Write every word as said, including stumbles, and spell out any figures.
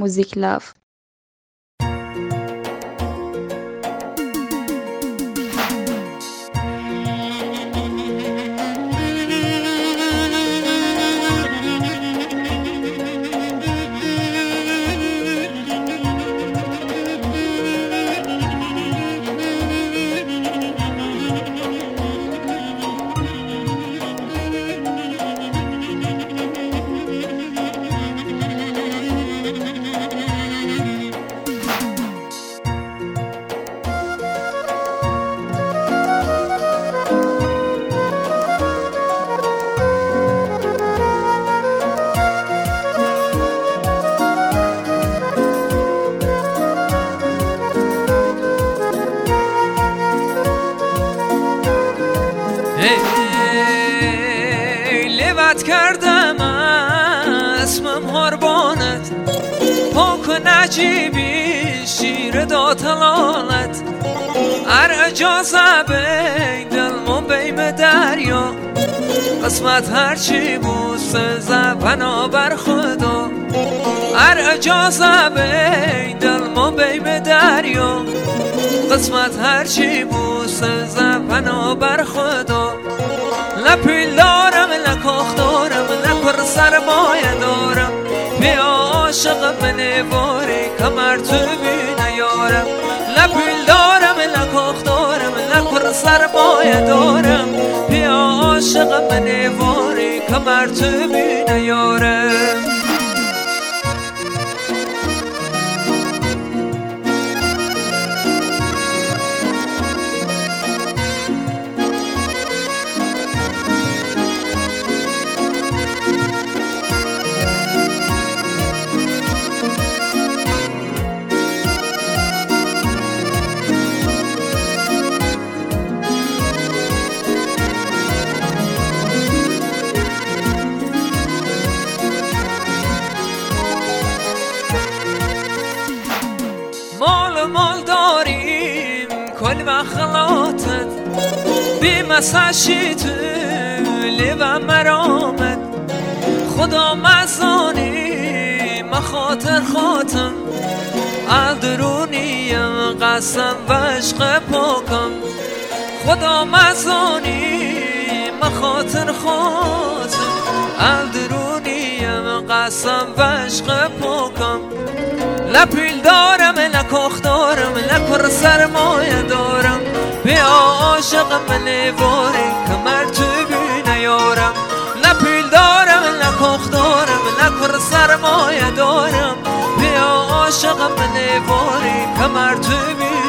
موزیک لاف. لبت کردم اسمم هربانت پاک و نجیبی شیر داتلالت ار اجازه بین دلمو بیم دریا قسمت هرچی بوسه زبنا بر خدا ار اجازه بین دلمو بیم دریا قسمت هرچی بوسه زبنا بر خدا لپیل دارم لکاخ دارم لپر سرمایه دارم بیا عاشق بنواری کمر تو بی نیارم لپیل دارم لکاخ دارم لپر سرمایه دارم بیا عاشق بنواری کمر تو بی نیارم مال مال داریم کل مخلاتت بی مساشی تو لیو مرامت خدا مزانی مخاطر خاتم الدرونیم قسم و عشق پاکم خدا مزانی مخاطر خاتم الدرونیم قسم و عشق پاکم لپیل دارم لکاخ دارم لکر سرمایه دارم بیا عاشق منواری کمر تو بی نیارم لپیل دارم لکاخ دارم لکر سرمایه دارم بیا عاشق منواری کمر تو بی